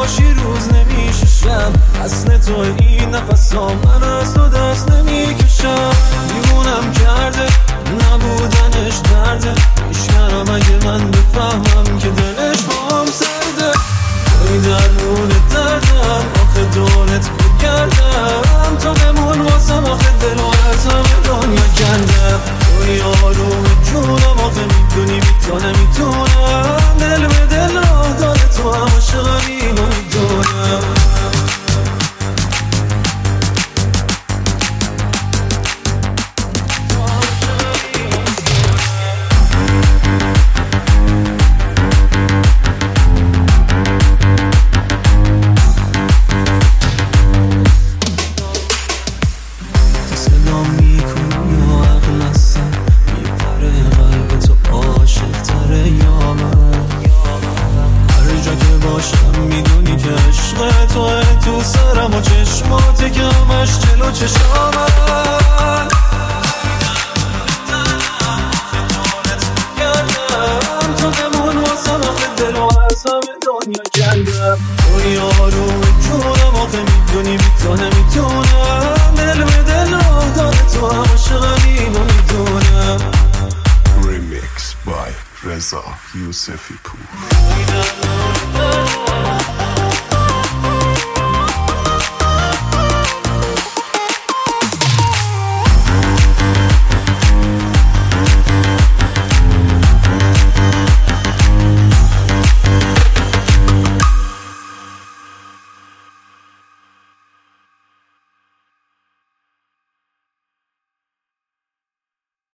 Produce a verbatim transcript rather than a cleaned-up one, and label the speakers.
Speaker 1: باشی روز نمیشه شب، اصل تو این نفسام من از تو دست نمیکشم. دیوونم کرده نبودنش درده، میشکنم اگه من بفهمم که دلش با هم سرده. توی درون دردم آخه دورت بگردم، تو بمون واسم آخه دل و از همه دنیا کندم. توی آروم جونم آخه میدونی بی تو نمیتونم، دل به دل راه داره تو هم عاشقم اینو میدونم. میدونی که عشق توه تو سرم و چشماته که همش جلو چشامن. تو بمون واسم آخه دل و از همه دنیا کندم. توی آروم جونم آخه میدونی بی تو نمیتونم، دل به دل راه داره تو هم عاشقم اینو میدونم.
Speaker 2: Remix by رضا یوسفی پور.